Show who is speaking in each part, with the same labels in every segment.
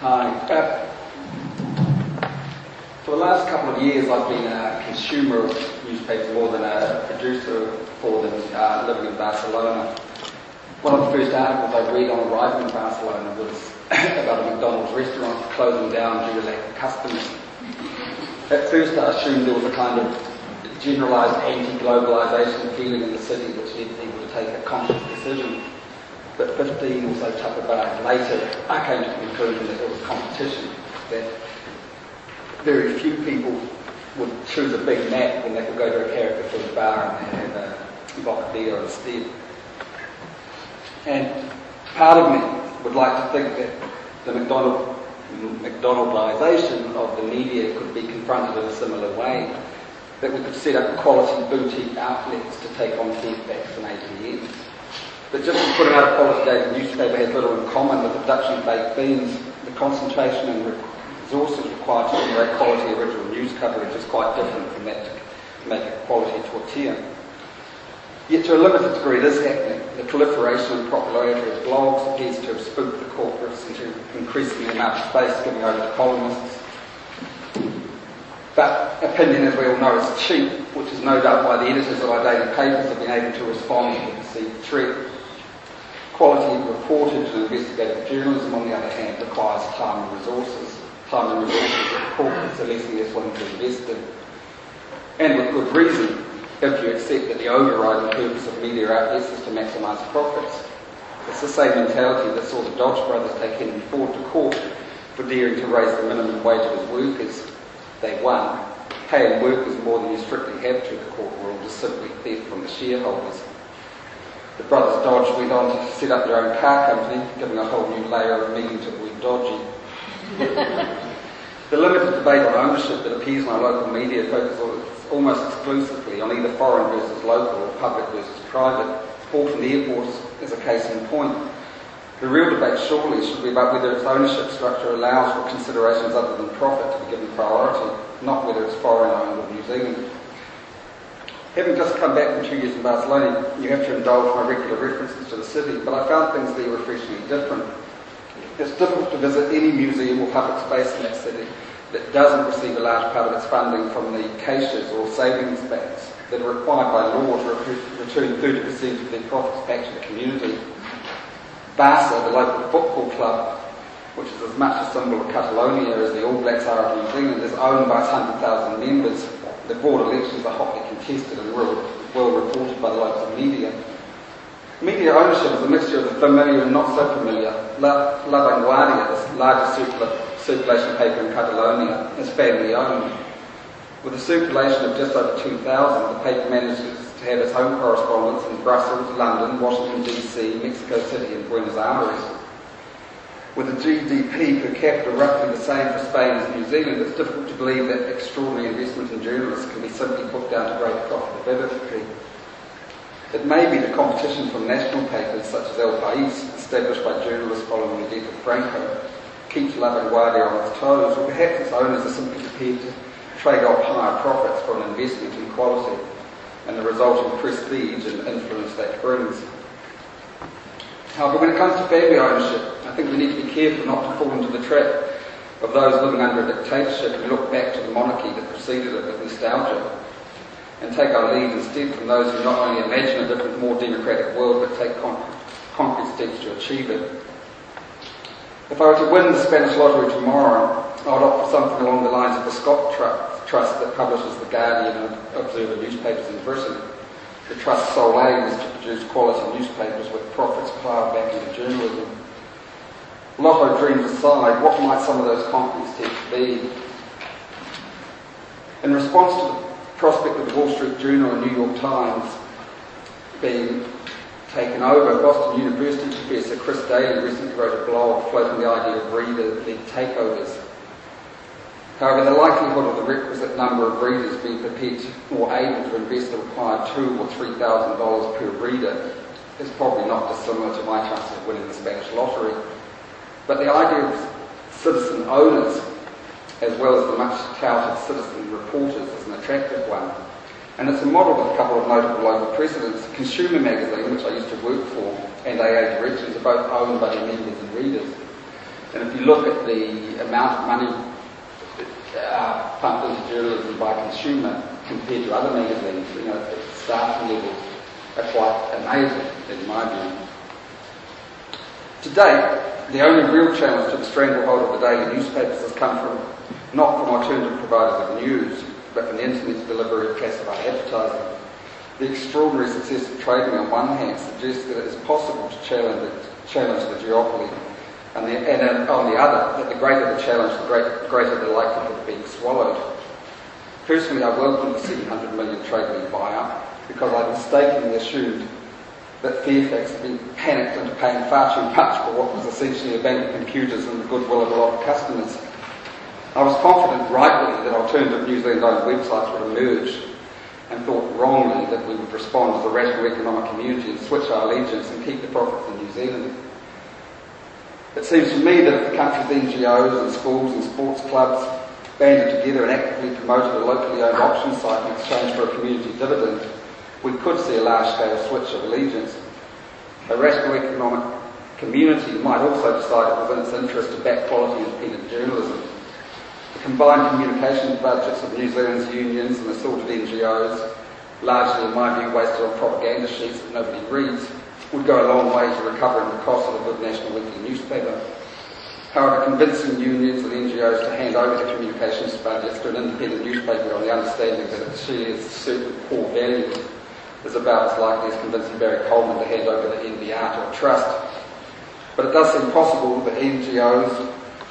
Speaker 1: Hi. For the last couple of years I've been a consumer of newspapers more than a producer for them, living in Barcelona. One of the first articles I read on arriving in Barcelona was about a McDonald's restaurant closing down due to lack of customers. At first I assumed there was a kind of generalised anti-globalisation feeling in the city which led people to take a conscious decision. But 15 or so Tupperware later, I came to the conclusion that it was competition, that very few people would choose a Big Mac when they could go to a character food bar and have a vodka beer instead. And part of me would like to think that the McDonaldization of the media could be confronted in a similar way, that we could set up quality boutique outlets to take on feedbacks and ATMs. But just as putting out a quality daily newspaper has little in common with production of baked beans, the concentration and resources required to generate quality original news coverage is quite different from that to make a quality tortilla. Yet to a limited degree it is happening. The proliferation and popularity of blogs appears to have spooked the corporates into increasing the amount of space given over to columnists. But opinion, as we all know, is cheap, which is no doubt why the editors of our daily papers have been able to respond to the perceived threat. Quality reportage and investigative journalism, on the other hand, requires time and resources. Time and resources that the corporates are less and less willing to invest in. And with good reason, if you accept that the overriding purpose of media outlets is to maximise profits. It's the same mentality that saw the Dodge brothers take Henry Ford to court for daring to raise the minimum wage of his workers. They won. Paying workers more than you strictly have to, the court ruled, is simply theft from the shareholders. The brothers Dodge went on to set up their own car company, giving a whole new layer of meaning to the word dodgy. The limited debate on ownership that appears in our local media focuses almost exclusively on either foreign versus local or public versus private. Auckland Airport is a case in point. The real debate surely should be about whether its ownership structure allows for considerations other than profit to be given priority, not whether it's foreign owned or New Zealand. Having just come back from 2 years in Barcelona, you have to indulge my regular references to the city, but I found things there refreshingly different. It's difficult to visit any museum or public space in that city that doesn't receive a large part of its funding from the caixas or savings banks that are required by law to return 30% of their profits back to the community. Barça, the local football club, which is as much a symbol of Catalonia as the All Blacks are of New Zealand, is owned by its 100,000 members. The board elections are hotly contested and well reported by the local media. Media ownership is a mixture of the familiar and not so familiar. La Vanguardia, the largest circulation paper in Catalonia, is family owned. With a circulation of just over 2,000, the paper manages to have its own correspondence in Brussels, London, Washington DC, Mexico City and Buenos Aires. With a GDP per capita roughly the same for Spain as New Zealand, it's difficult to believe that extraordinary investment in journalists can be simply put down to great profitability. It may be the competition from national papers such as El País, established by journalists following the death of Franco, keeps La Vanguardia on its toes, or perhaps its owners are simply prepared to trade off higher profits for an investment in quality and the resulting prestige and influence that brings. However, when it comes to family ownership, I think we need to be careful not to fall into the trap of those living under a dictatorship who look back to the monarchy that preceded it with nostalgia and take our lead instead from those who not only imagine a different, more democratic world but take concrete steps to achieve it. If I were to win the Spanish lottery tomorrow, I would opt for something along the lines of the Scott Trust that publishes The Guardian and Observer newspapers in Britain. The Trust's sole aim is to produce quality newspapers with profits ploughed back into journalism. Lotto dreams aside, what might some of those concrete steps be? In response to the prospect of the Wall Street Journal and New York Times being taken over, Boston University professor Chris Daly recently wrote a blog floating the idea of reader-led takeovers. However, the likelihood of the requisite number of readers being prepared or able to invest the required $2,000 or $3,000 per reader is probably not dissimilar to my chances of winning the Spanish lottery. But the idea of citizen owners, as well as the much-touted citizen reporters, is an attractive one. And it's a model with a couple of notable local precedents. Consumer Magazine, which I used to work for, and AA Directions are both owned by their members and readers. And if you look at the amount of money pumped into journalism by consumer compared to other magazines, the staffing levels are quite amazing in my view. To date, the only real challenge to the stranglehold of the daily newspapers has come not from alternative providers of news, but from the internet's delivery of classified advertising. The extraordinary success of trading on one hand suggests that it is possible to challenge the duopoly, and on the other, that the greater the challenge, the greater the likelihood of being swallowed. Personally, I welcome the 700 million Tradelink buyout because I mistakenly assumed that Fairfax had been panicked into paying far too much for what was essentially a bank of computers and the goodwill of a lot of customers. I was confident rightly that alternative New Zealand-owned websites would emerge, and thought wrongly that we would respond as a rational economic community and switch our allegiance and keep the profits in New Zealand. It seems to me that if the country's NGOs and schools and sports clubs banded together and actively promoted a locally owned auction site in exchange for a community dividend, we could see a large-scale switch of allegiance. A rational economic community might also decide it was in its interest to back quality independent journalism. The combined communications budgets of New Zealand's unions and assorted NGOs, largely in my view wasted on propaganda sheets that nobody reads, would go a long way to recovering the cost of a good national weekly newspaper. However, convincing unions and NGOs to hand over the communications budgets to an independent newspaper on the understanding that it shares certain core values is about as likely as convincing Barry Coleman to hand over the NBR to a trust. But it does seem possible that NGOs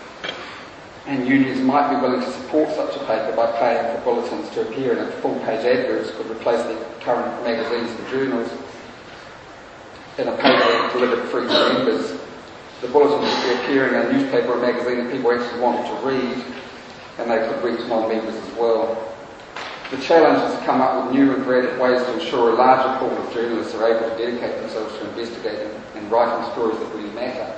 Speaker 1: and unions might be willing to support such a paper by paying for bulletins to appear in it. Full-page adverts could replace the current magazines and journals in a paper delivered free to members. The bulletins would be appearing in a newspaper or magazine that people actually wanted to read, and they could reach non-members as well. The challenge is to come up with new and creative ways to ensure a larger pool of journalists are able to dedicate themselves to investigating and writing stories that really matter.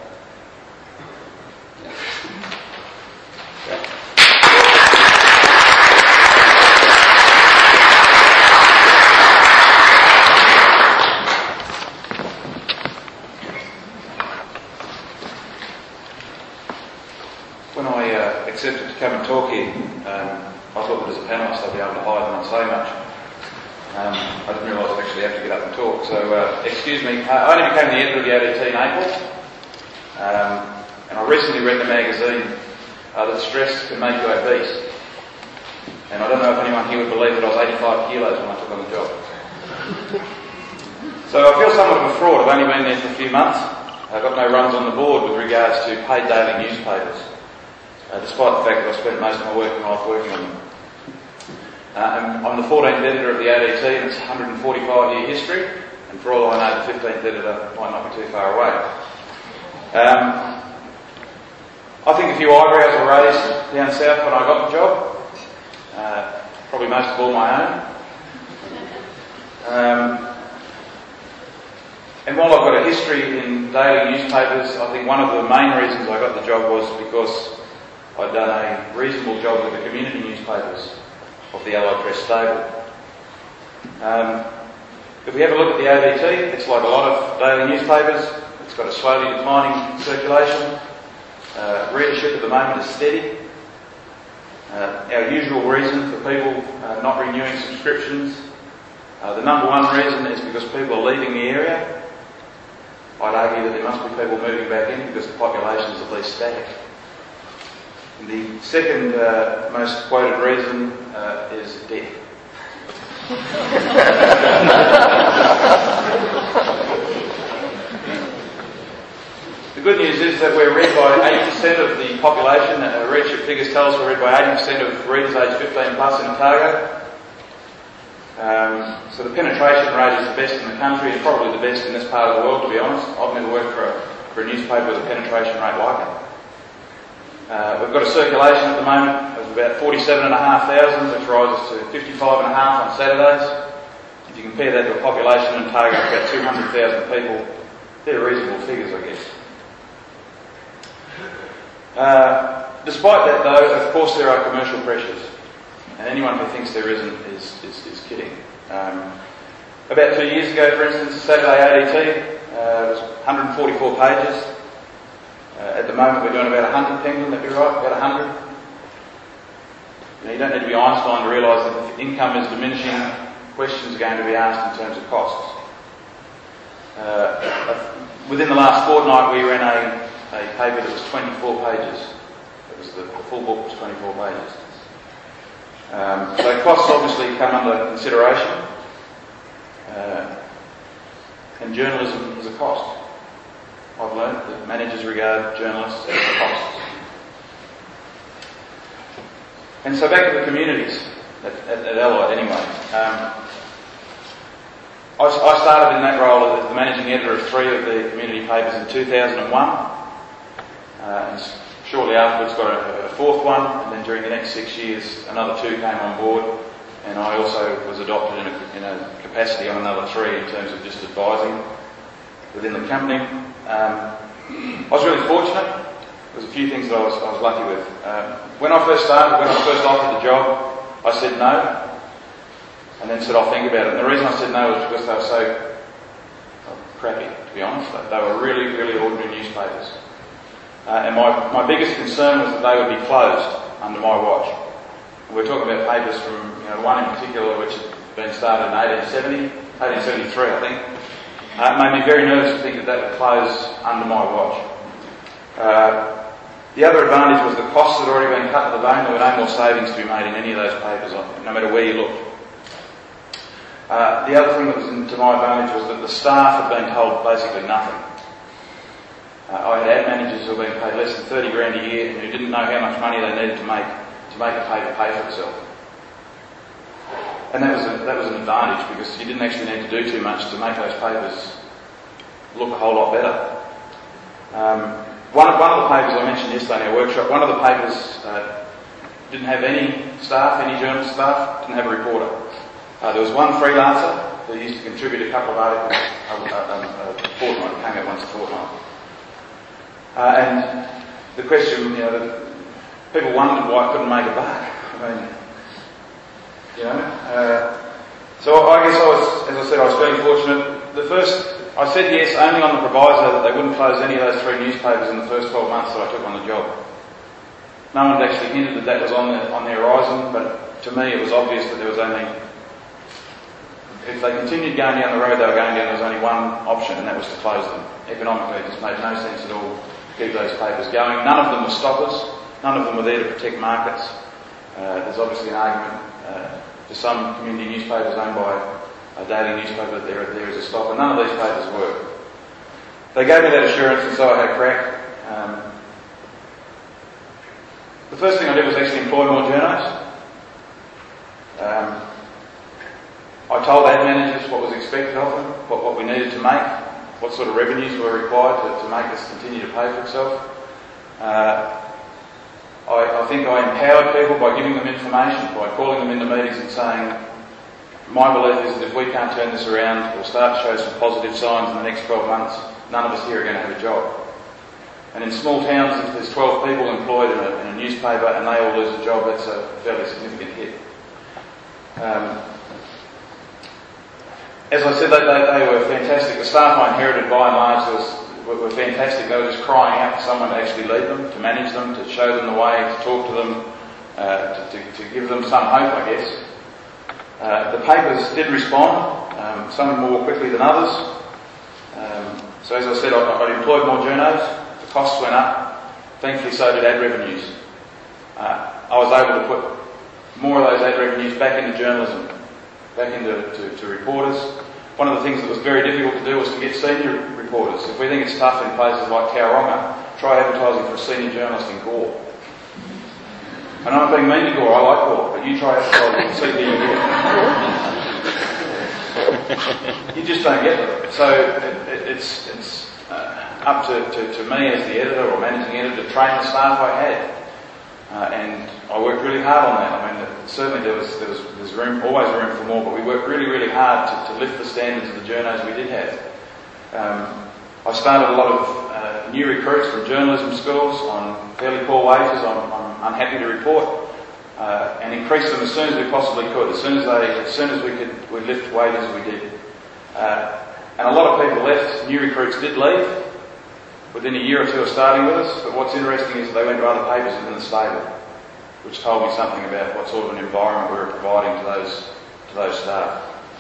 Speaker 2: When I accepted to come and talk here, I thought that as a panellist I'd be able to hide and not say much. I didn't realise I'd actually have to get up and talk, so excuse me. I only became the editor of the ADT in April, and I recently read in a magazine that stress can make you obese. And I don't know if anyone here would believe that I was 85 kilos when I took on the job. So I feel somewhat of a fraud. I've only been there for a few months. I've got no runs on the board with regards to paid daily newspapers, despite the fact that I've spent most of my working life working on them. I'm the 14th editor of the ADT and its 145-year history, and for all I know the 15th editor might not be too far away. I think a few eyebrows were raised down south when I got the job, probably most of all my own. And while I've got a history in daily newspapers, I think one of the main reasons I got the job was because I'd done a reasonable job with the community newspapers of the Allied Press stable. If we have a look at the ADT, it's like a lot of daily newspapers. It's got a slowly declining circulation. Readership at the moment is steady. Our usual reason for people not renewing subscriptions, the number one reason is because people are leaving the area. I'd argue that there must be people moving back in because the population is at least static. And the second most quoted reason is death. The good news is that we're read by 80% of the population. Readership figures tell us we're read by 80% of readers aged 15 plus in Otago. So the penetration rate is the best in the country and probably the best in this part of the world, to be honest. I've never worked for a newspaper with a penetration rate like it. We've got a circulation at the moment of about 47,500, which rises to 55,500 on Saturdays. If you compare that to a population in Otago of about 200,000 people, they're reasonable figures, I guess. Despite that, though, of course there are commercial pressures, and anyone who thinks there isn't is kidding. About 2 years ago, for instance, Saturday ADT was 144 pages. At At the moment we're doing about 100 Penguin, that'd be right, about 100. You don't need to be Einstein to realise that if income is diminishing, questions are going to be asked in terms of costs. Within the last fortnight we ran a paper that was 24 pages. It was the full book was 24 pages. So costs obviously come under consideration. And journalism is a cost. I've learned that managers regard journalists as costs. And so back to the communities at Allied anyway. I started in that role as the managing editor of 3 of the community papers in 2001. And shortly afterwards got a 4th one, and then during the next 6 years another 2 came on board, and I also was adopted in a capacity on another 3 in terms of just advising within the company. I was really fortunate. There was a few things that I was lucky with. When I first started, when I first offered the job, I said no, and then said I'll think about it. And the reason I said no was because they were so crappy, to be honest. They were really, really ordinary newspapers. And my biggest concern was that they would be closed under my watch. And we're talking about papers from, one in particular which had been started in 1873 I think. It made me very nervous to think that would close under my watch. The other advantage was the costs had already been cut to the bone. There were no more savings to be made in any of those papers, no matter where you looked. The other thing that was to my advantage was that the staff had been told basically nothing. I had ad managers who were being paid less than 30 grand a year and who didn't know how much money they needed to make a paper pay for itself. And that was an advantage because you didn't actually need to do too much to make those papers look a whole lot better. One of the papers I mentioned yesterday in our workshop, one of the papers didn't have any staff, any journalist staff, didn't have a reporter. There was one freelancer who used to contribute a couple of articles a fortnight, it came out once a fortnight. And the question, people wondered why I couldn't make a buck. So I guess as I said, I was fairly fortunate. I said yes only on the proviso that they wouldn't close any of those 3 newspapers in the first 12 months that I took on the job. No one had actually hinted that was on the horizon, but to me it was obvious that there was only, if they continued going down the road they were going down, there was only one option, and that was to close them. Economically it just made no sense at all to keep those papers going. None of them were stoppers. None of them were there to protect markets. There's obviously an argument for some community newspapers owned by a daily newspaper that there is a stopper. None of these papers were. They gave me that assurance, and so I had a crack. The first thing I did was actually employ more journos. I told ad managers what was expected of them, what we needed to make, what sort of revenues were required to make us continue to pay for itself. I think I empowered people by giving them information, by calling them into meetings and saying, my belief is that if we can't turn this around or start to show some positive signs in the next 12 months, none of us here are going to have a job. And in small towns, if there's 12 people employed in a newspaper and they all lose a job, that's a fairly significant hit. As I said, they were fantastic. The staff I inherited by and large were fantastic. They were just crying out for someone to actually lead them, to manage them, to show them the way, to talk to them, to give them some hope, I guess. The papers did respond, some more quickly than others. So as I said, I employed more journos. The costs went up. Thankfully, so did ad revenues. I was able to put more of those ad revenues back into journalism, back into reporters. One of the things that was very difficult to do was to get senior reporters. If we think it's tough in places like Tauranga, try advertising for a senior journalist in Gore. And I'm not being mean to Gore, I like Gore, but you try advertising for senior in Gore. You just don't get it. So it's up to me as the editor or managing editor to train the staff I had. And I worked really hard on that. I mean, certainly there's always room for more, but we worked really, really hard to lift the standards of the journos we did have. I started a lot of new recruits from journalism schools on fairly poor wages, I'm unhappy to report, and increased them as soon as we possibly could. As soon as we could lift wages, we did. And a lot of people left. New recruits did leave. within a year or two of starting with us, but what's interesting is that they went to other papers within the stable, which told me something about what sort of an environment we were providing to those staff.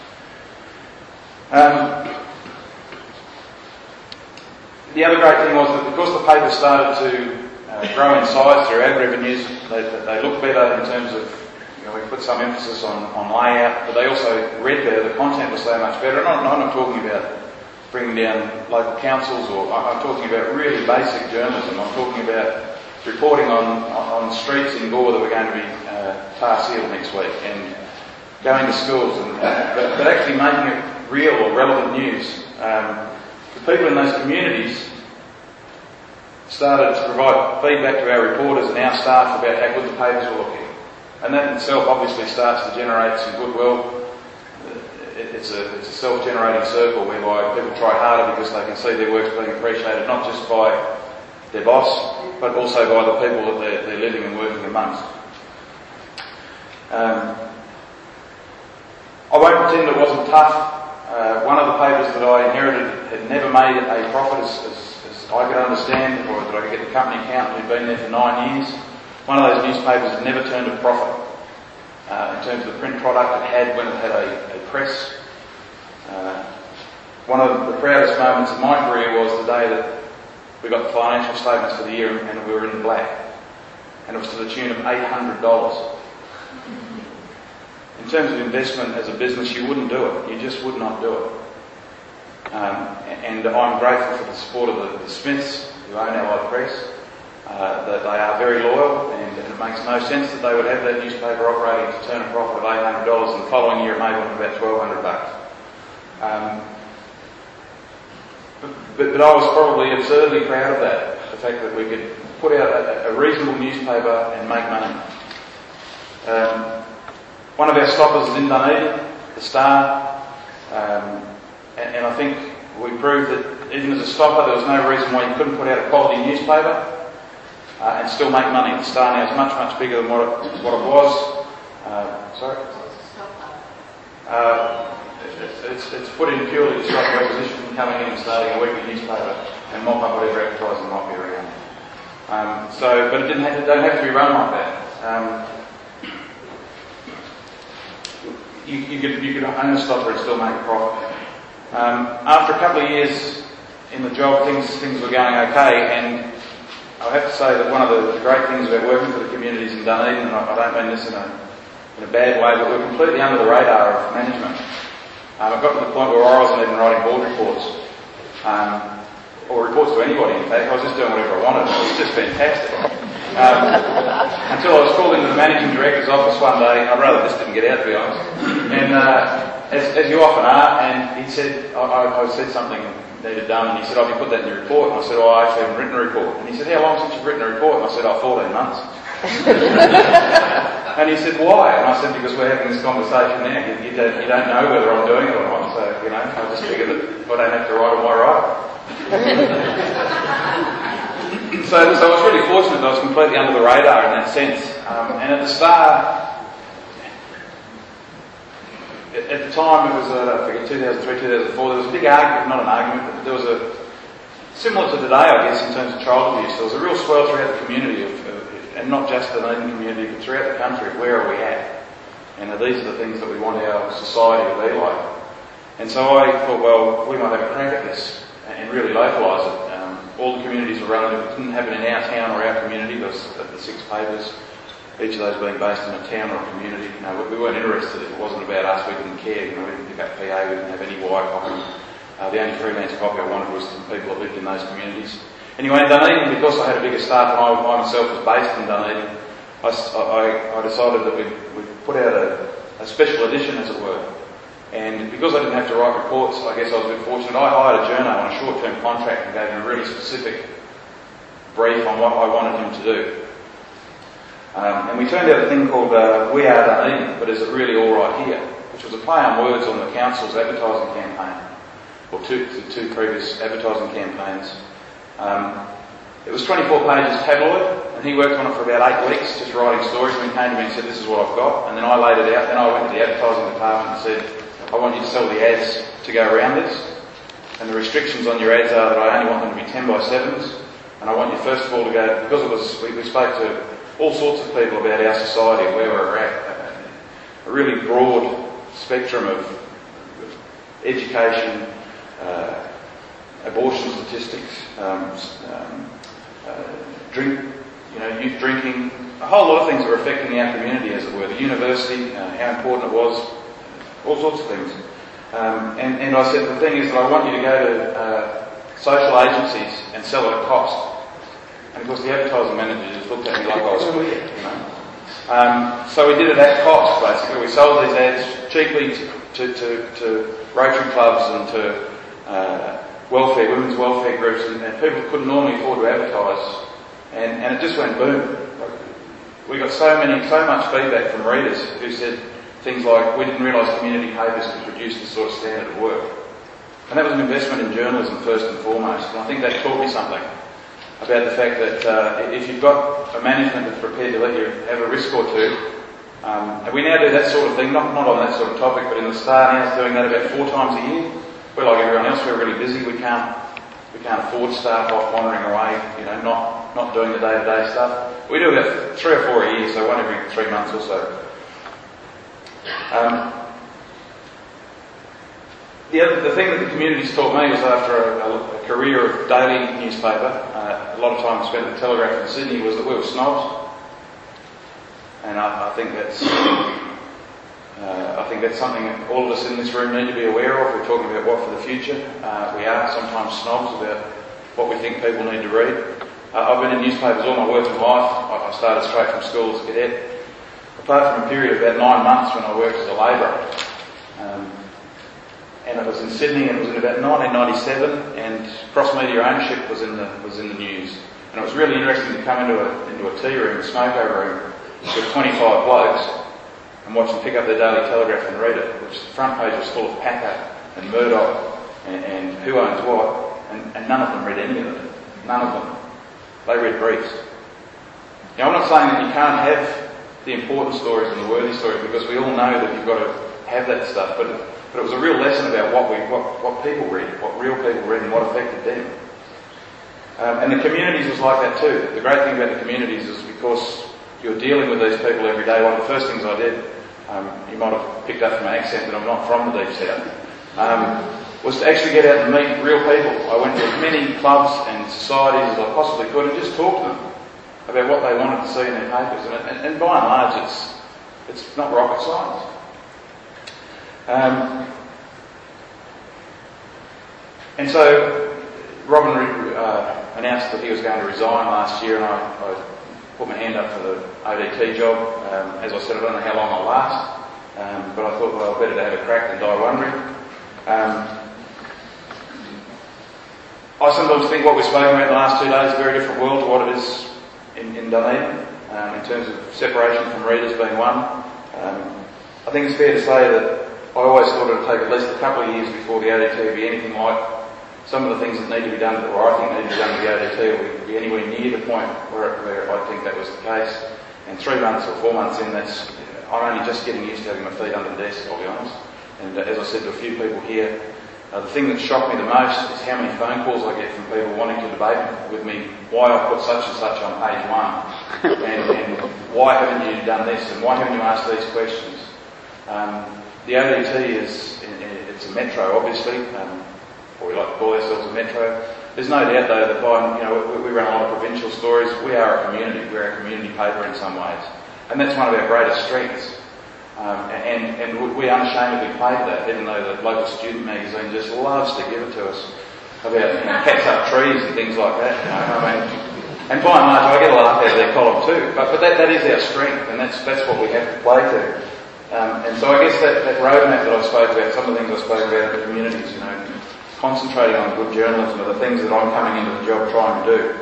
Speaker 2: The other great thing was that because the paper started to grow in size through ad revenues, they looked better in terms of, we put some emphasis on layout, but they also read better. The content was so much better. I'm not talking about bringing down local councils, or I'm talking about really basic journalism. I'm talking about reporting on streets in Gore that we're going to be tar sealed next week, and going to schools, but actually making it real or relevant news. The people in those communities started to provide feedback to our reporters and our staff about how good the papers were looking. And that in itself obviously starts to generate some goodwill. It's a self-generating circle whereby people try harder because they can see their work's being appreciated, not just by their boss, but also by the people that they're living and working amongst. I won't pretend it wasn't tough. One of the papers that I inherited had never made a profit as I could understand, or that I could get the company accountant who'd been there for 9 years. One of those newspapers had never turned a profit. In terms of the print product it had when it had a press. One of the proudest moments of my career was the day that we got the financial statements for the year and we were in the black. And it was to the tune of $800. In terms of investment as a business, you wouldn't do it. You just would not do it. And I'm grateful for the support of the Smiths, who own Allied Press, that they are very loyal, and it makes no sense that they would have that newspaper operating to turn a profit of $800, and the following year it made one of about $1,200. But I was probably absurdly proud of that, the fact that we could put out a reasonable newspaper and make money. One of our stoppers is in Dunedin, the Star, and I think we proved that even as a stopper there was no reason why you couldn't put out a quality newspaper and still make money. The Star now is much, much bigger than what it was. Sorry? It's put in purely to stop the opposition from coming in and starting a weekly newspaper and mop up whatever advertising might be around. But it don't have to be run like that. You could own a stopper and still make a profit. After a couple of years in the job, things were going okay, and I have to say that one of the great things about working for the communities in Dunedin, and I don't mean this in a bad way, but we're completely under the radar of management. I got to the point where I wasn't even writing board reports, or reports to anybody in fact. I was just doing whatever I wanted. It was just fantastic. Until I was called into the managing director's office one day. I'd rather this didn't get out, to be honest. And as you often are, and he said, I said something needed done, and he said, "Oh, have you put that in your report?" And I said, "Oh, I actually haven't written a report." And he said, "How long since you've written a report?" And I said, "Oh, 14 months." And he said, "Why?" And I said, "Because we're having this conversation now. You don't know whether I'm doing it or not, so, I just figured that if I don't have to write them, why write it?" So I was really fortunate that I was completely under the radar in that sense. And at the start, at the time it was, I forget, 2003, 2004, there was a big argument, not an argument, but there was similar to today, I guess, in terms of child abuse. There was a real swell throughout the community, and not just the Dunedin community, but throughout the country, of where are we at? And these are the things that we want our society to be like. And so I thought, well, we might have a crack at this and really localise it. All the communities were run. If it didn't happen in our town or our community, there was the 6 papers, each of those being based in a town or a community. We weren't interested. If it wasn't about us, we didn't care. We didn't pick up PA, we didn't have any wire copy. The only freelance copy I wanted was from people that lived in those communities. Anyway, in Dunedin, because I had a bigger staff and I myself was based in Dunedin, I decided that we'd put out a special edition, as it were. And because I didn't have to write reports, I guess I was a bit fortunate. I hired a journo on a short-term contract and gave him a really specific brief on what I wanted him to do. And we turned out a thing called We Are Dunedin, but Is It Really All Right Here? Which was a play on words on the council's advertising campaign, or two previous advertising campaigns. It was 24 pages tabloid, and he worked on it for about 8 weeks, just writing stories, and he came to me and said, "This is what I've got." And then I laid it out, then I went to the advertising department and said, "I want you to sell the ads to go around this." And the restrictions on your ads are that I only want them to be 10 by 7s. And I want you first of all to go, because we spoke to all sorts of people about our society and where we're at, a really broad spectrum of education, abortion statistics, youth drinking, a whole lot of things that were affecting our community, as it were. The university, how important it was, all sorts of things. And I said, the thing is that I want you to go to social agencies and sell it at cost. And of course the advertising manager just looked at me like I was weird, So we did it at cost, basically. We sold these ads cheaply to Rotary clubs and to women's welfare groups, and people couldn't normally afford to advertise. And it just went boom. We got so much feedback from readers who said things like, we didn't realise community papers could produce this sort of standard of work. And that was an investment in journalism first and foremost. And I think that taught me something about the fact that if you've got a management that's prepared to let you have a risk or two, and we now do that sort of thing, not on that sort of topic, but in the Star now is doing that about 4 times a year. We're like everyone else, we're really busy, we can't afford staff off wandering away, not doing the day-to-day stuff. We do about 3 or 4 a year, so one every 3 months or so. The thing that the community's taught me was after a career of daily newspaper, a lot of time spent at the Telegraph in Sydney, was that we were snobs. And I think that's something that all of us in this room need to be aware of. We're talking about what for the future. We are sometimes snobs about what we think people need to read. I've been in newspapers all my working life. I started straight from school as a cadet. Apart from a period of about 9 months when I worked as a labourer. And it was in Sydney, and it was in about 1997, and cross-media ownership was in the news. And it was really interesting to come into a tea room, a smoko room, with 25 blokes, and watch them pick up their Daily Telegraph and read it, which the front page was full of Packer and Murdoch and who owns what, and none of them read any of it. None of them. They read briefs. Now, I'm not saying that you can't have the important stories and the worthy stories, because we all know that you've got to have that stuff, but it was a real lesson about what people read, what real people read, and what affected them. And the communities was like that too. The great thing about the communities is because you're dealing with these people every day. One of the first things I did, you might have picked up from my accent that I'm not from the Deep South, was to actually get out and meet real people. I went to as many clubs and societies as I possibly could and just talk to them about what they wanted to see in their papers. And by and large, it's not rocket science. And so Robin announced that he was going to resign last year, and I put my hand up for the ODT job. As I said, I don't know how long I'll last, but I thought, well, better to have a crack than die wondering. I sometimes think what we've spoken about the last 2 days is a very different world to what it is in Dunedin, in terms of separation from readers being one. I think it's fair to say that I always thought it would take at least a couple of years before the ODT would be anything like some of the things that need to be done, or I think need to be done with the ODT, or be anywhere near the point where I think that was the case. And 3 months or 4 months in, I'm only just getting used to having my feet under the desk, I'll be honest. And as I said to a few people here, the thing that shocked me the most is how many phone calls I get from people wanting to debate with me why I put such and such on page 1, and why haven't you done this, and why haven't you asked these questions. The ODT it's a metro, obviously, or we like to call ourselves a metro. There's no doubt, though, that we run a lot of provincial stories. We are a community. We're a community paper in some ways, and that's one of our greatest strengths. And we unashamedly play to that, even though the local student magazine just loves to give it to us about cats up trees and things like that. And by and large, I get a laugh out of their column too. But that is our strength, and that's what we have to play to. And so I guess that roadmap that I spoke about, some of the things I spoke about in the communities, concentrating on good journalism are the things that I'm coming into the job trying to do.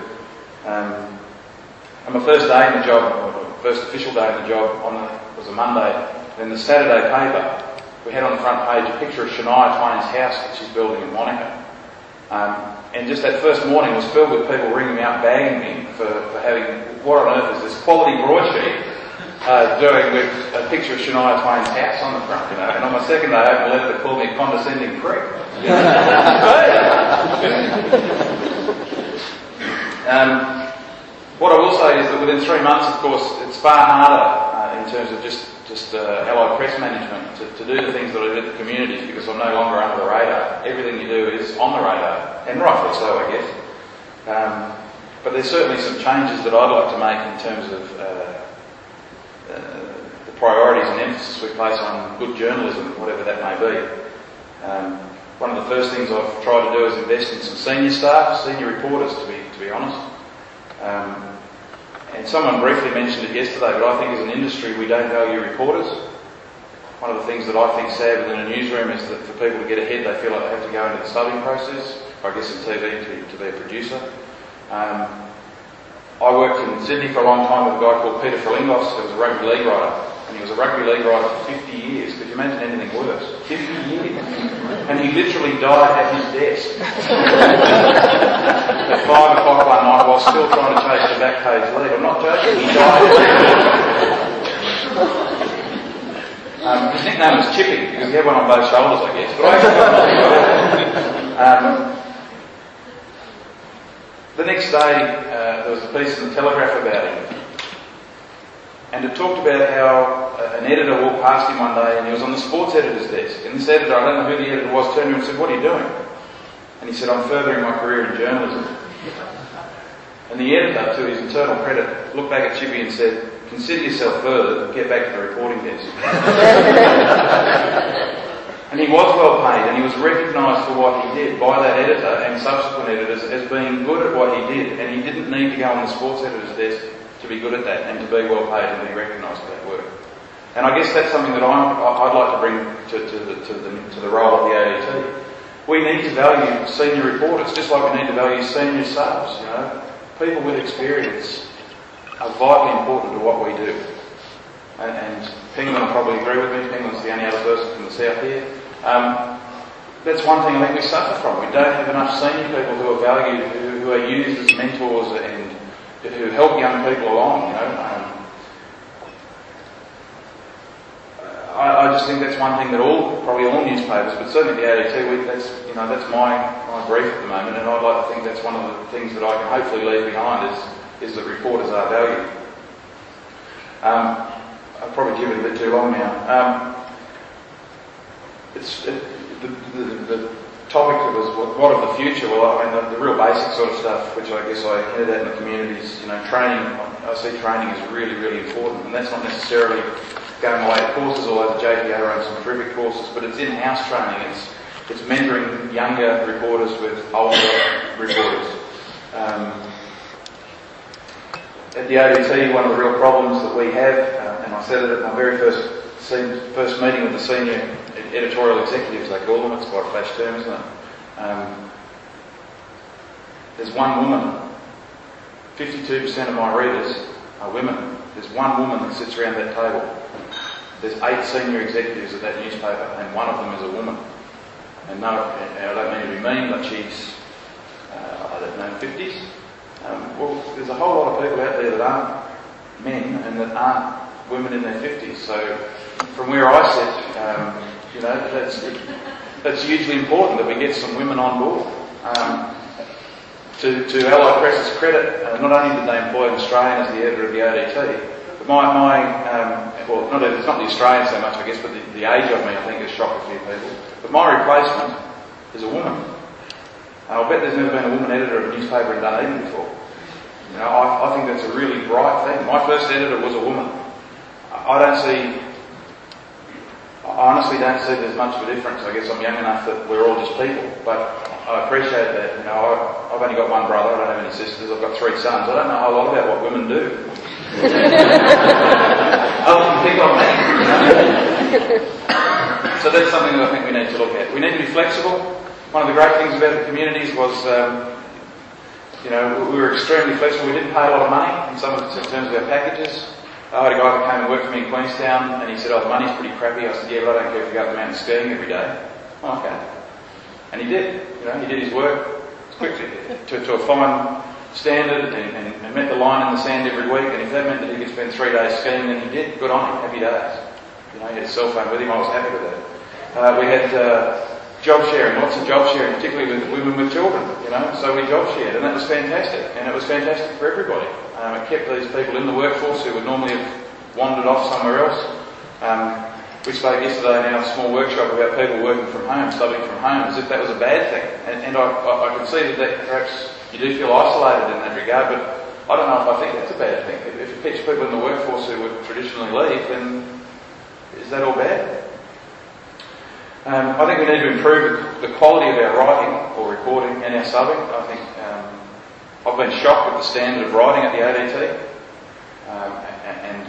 Speaker 2: And my first day in the job, first official day in the job, was a Monday. In the Saturday paper, we had on the front page a picture of Shania Twain's house that she's building in Monica. And just that first morning was filled with people ringing me up, bagging me for having, what on earth is this quality broadsheet doing with a picture of Shania Twain's house on the front, and on my second day I opened a letter that called me a condescending prick. What I will say is that within 3 months, of course, it's far harder in terms of just allied press management to do the things that I did at the communities, because I'm no longer under the radar. Everything you do is on the radar, and rightfully so, I guess. But there's certainly some changes that I'd like to make in terms of the priorities and emphasis we place on good journalism, whatever that may be. One of the first things I've tried to do is invest in some senior staff, senior reporters, to be honest. And someone briefly mentioned it yesterday, but I think as an industry we don't value reporters. One of the things that I think is sad within a newsroom is that for people to get ahead they feel like they have to go into the subbing process, I guess in TV to be a producer. I worked in Sydney for a long time with a guy called Peter Frelingos, who was a rugby league writer, and he was a rugby league writer for 50 years. Could you imagine anything worse? 50 years. And he literally died at his desk. At 5 o'clock one night while still trying to chase the back page lead. I'm not joking, he died at his desk. His nickname was Chippy, because he had one on both shoulders, I guess. But I actually the next day, there was a piece in the Telegraph about him. And it talked about how an editor walked past him one day and he was on the sports editor's desk. And this editor, I don't know who the editor was, turned to him and said, "What are you doing?" And he said, "I'm furthering my career in journalism." And the editor, to his internal credit, looked back at Chippy and said, "Consider yourself further, get back to the reporting desk." And he was well paid, and he was recognised for what he did by that editor and subsequent editors as being good at what he did, and he didn't need to go on the sports editor's desk to be good at that and to be well paid and be recognised for that work. And I guess that's something that I'd like to bring to the role of the ADT. We need to value senior reporters, just like we need to value senior subs. People with experience are vitally important to what we do. And Penguin will probably agree with me. Penguin's the only other person from the south here. That's one thing I think we suffer from. We don't have enough senior people who are valued, who are used as mentors and who help young people along. I just think that's one thing that probably all newspapers, but certainly the ADT, that's my brief at the moment, and I'd like to think that's one of the things that I can hopefully leave behind is that reporters are valued. I've probably given it a bit too long now. The topic that was what of the future? Well, I mean the real basic sort of stuff, which I guess I hinted at in the communities. Training. I see training is really, really important, and that's not necessarily going away to courses. Although the JPA runs some terrific courses, but it's in-house training. It's mentoring younger reporters with older reporters. At the ADT, one of the real problems that we have, and I said it at my very first meeting with the senior editorial executives, they call them, it's quite a flash term, isn't it? There's one woman. 52% of my readers are women. There's one woman that sits around that table. There's 8 senior executives at that newspaper, and one of them is a woman. And no, I don't mean to be mean, but she's, 50s. Well, there's a whole lot of people out there that aren't men and that aren't women in their 50s. So, from where I sit, that's hugely important that we get some women on board. To Allied Press's credit, not only did they employ an Australian as the editor of the ADT, but it's not the Australian so much, I guess, but the age of me, I think, has shocked a few people. But my replacement is a woman. I'll bet there's never been a woman editor of a newspaper in Dunedin before. I think that's a really bright thing. My first editor was a woman. I honestly don't see there's much of a difference. I guess I'm young enough that we're all just people, but I appreciate that. I've only got one brother, I don't have any sisters, I've got 3 sons. I don't know a whole lot about what women do. Other than pick on me. So that's something that I think we need to look at. We need to be flexible. One of the great things about the communities was, we were extremely flexible. We didn't pay a lot of money in terms of our packages. I had a guy that came and worked for me in Queenstown, and he said, "Oh, the money's pretty crappy." I said, "Yeah, but I don't care if you go up the mountain skiing every day." "Oh, okay." And he did. He did his work quickly to a standard and met the line in the sand every week, and if that meant that he could spend 3 days skiing, then he did. Good on him, happy days. You know, he had a cell phone with him, I was happy with that. We had job sharing, lots of job sharing, particularly with women with children, you know, so we job shared, and that was fantastic, and it was fantastic for everybody. It kept these people in the workforce who would normally have wandered off somewhere else. We spoke yesterday in our small workshop about people working from home, studying from home, as if that was a bad thing. And I can see that perhaps you do feel isolated in that regard, but I don't know if I think that's a bad thing. If it keeps people in the workforce who would traditionally leave, then is that all bad? I think we need to improve the quality of our writing or recording and our subbing. I think I've been shocked with the standard of writing at the ADT, and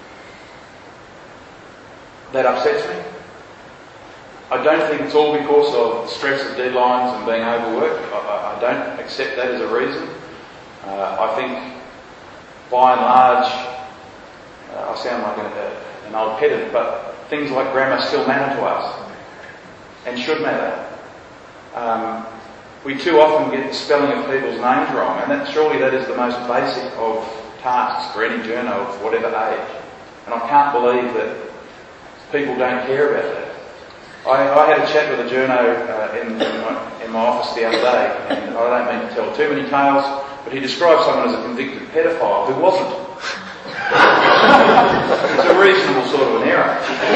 Speaker 2: that upsets me. I don't think it's all because of the stress of deadlines and being overworked. I don't accept that as a reason. I think, by and large, I sound like an old pedant, but things like grammar still matter to us and should matter. We too often get the spelling of people's names wrong, and surely that is the most basic of tasks for any journo of whatever age. And I can't believe that people don't care about that. I had a chat with a journo in my office the other day, and I don't mean to tell too many tales, but he described someone as a convicted pedophile who wasn't. It's a reasonable sort of an error.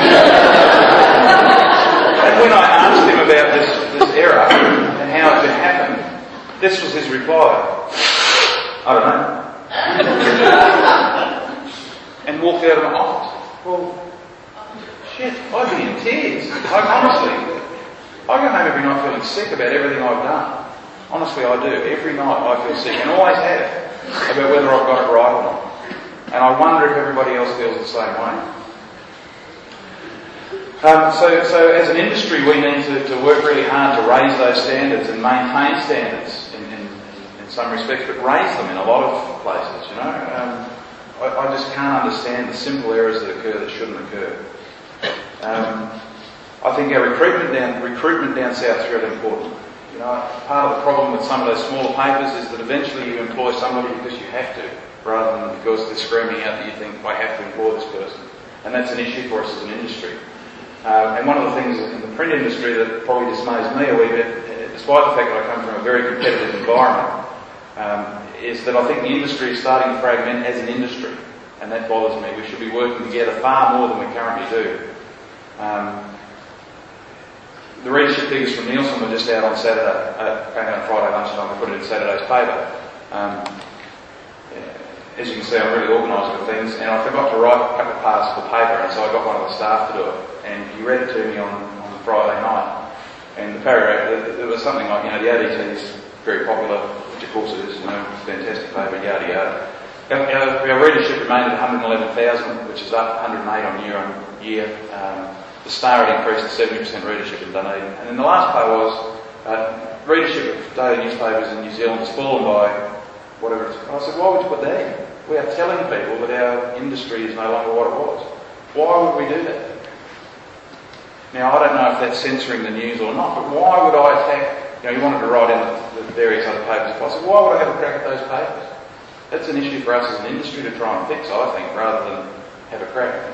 Speaker 2: And when I asked him about this error and how it could happen, this was his reply. I don't know. And walked out of my office. Well, shit, I'd be in tears. Honestly, I go home every night feeling sick about everything I've done. Honestly, I do. Every night I feel sick, and always have, about whether I've got it right or not. And I wonder if everybody else feels the same way. So as an industry, we need to work really hard to raise those standards and maintain standards in some respects, but raise them in a lot of places, you know. I just can't understand the simple errors that occur that shouldn't occur. I think our recruitment down south is really important. You know, part of the problem with some of those smaller papers is that eventually you employ somebody because you have to, rather than because they're screaming out that you think, I have to employ this person. And that's an issue for us as an industry. And one of the things in the print industry that probably dismays me a wee bit, despite the fact that I come from a very competitive environment, is that I think the industry is starting to fragment as an industry. And that bothers me. We should be working together far more than we currently do. The readership figures from Nielsen were just out on Saturday, came out on Friday lunchtime, we put it in Saturday's paper. As you can see, I'm really organised with things, and I forgot to write a couple of parts of the paper, and so I got one of the staff to do it. And he read it to me on Friday night. And the paragraph, there was something like, you know, the ADT is very popular, which of course it is, you know, fantastic paper, yada yada. Our readership remained at 111,000, which is up 108 on year on year. The Star had increased to 70% readership in Dunedin. And then the last part was readership of daily newspapers in New Zealand has fallen by whatever it's. I said, why would you put that in? We are telling people that our industry is no longer what it was. Why would we do that? Now, I don't know if that's censoring the news or not, but why would I attack, you know, you wanted to write in the various other papers. I said, why would I have a crack at those papers? That's an issue for us as an industry to try and fix, I think, rather than have a crack.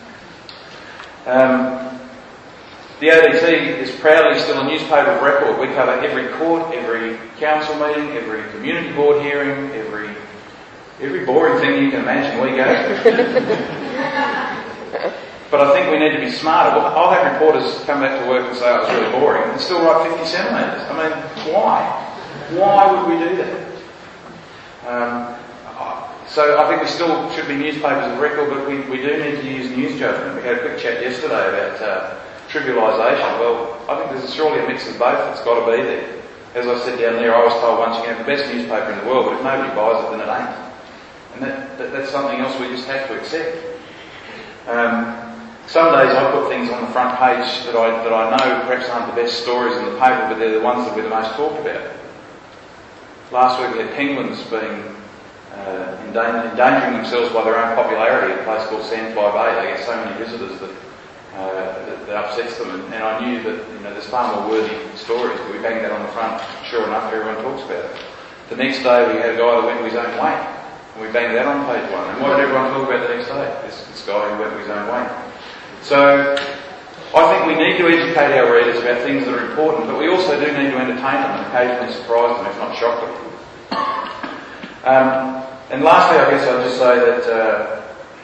Speaker 2: The ADT is proudly still a newspaper of record. We cover every court, every council meeting, every community board hearing, every boring thing you can imagine we go to. But I think we need to be smarter. I'll have reporters come back to work and say it was really boring and still write 50 centimetres. I mean, why? Why would we do that? So I think we still should be newspapers of record, but we do need to use news judgment. We had a quick chat yesterday about trivialisation. Well, I think there's surely a mix of both that's got to be there. As I said down there, I was told once you can have the best newspaper in the world, but if nobody buys it, then it ain't. And that's something else we just have to accept. Some days I put things on the front page that I know perhaps aren't the best stories in the paper, but they're the ones that we're the most talked about. Last week we had penguins being endangering themselves by their own popularity at a place called Sandfly Bay. They get so many visitors that upsets them, and I knew that, you know, there's far more worthy stories, but we banged that on the front. Sure enough, everyone talks about it. The next day we had a guy that went to his own wank, and we banged that on page 1. And what did everyone talk about the next day? This guy who went to his own wank. So I think we need to educate our readers about things that are important, but we also do need to entertain them and occasionally surprise them, if not shock them. And lastly, I guess I'll just say that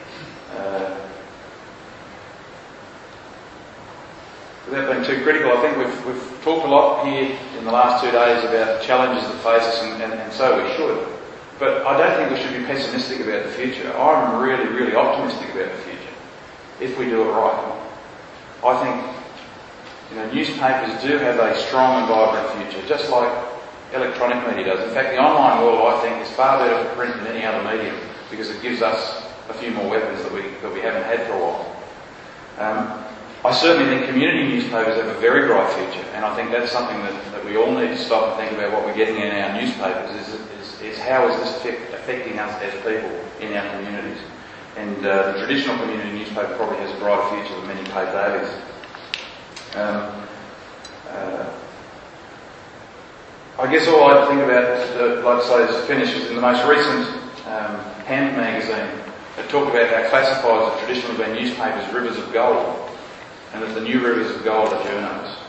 Speaker 2: without being too critical, I think we've talked a lot here in the last 2 days about the challenges that face us, and so we should. But I don't think we should be pessimistic about the future. I'm really, really optimistic about the future, if we do it right. I think, newspapers do have a strong and vibrant future, just like electronic media does. In fact, the online world, I think, is far better for print than any other medium, because it gives us a few more weapons that we haven't had for a while. I certainly think community newspapers have a very bright future, and I think that's something that we all need to stop and think about what we're getting in our newspapers, is how is this affecting us as people in our communities. And the traditional community newspaper probably has a brighter future than many paid dailies. I guess all I'd think about, like I say, is finishes in the most recent Hand magazine. It talked about how classifieds have traditionally been newspapers rivers of gold, and that the new rivers of gold are journos.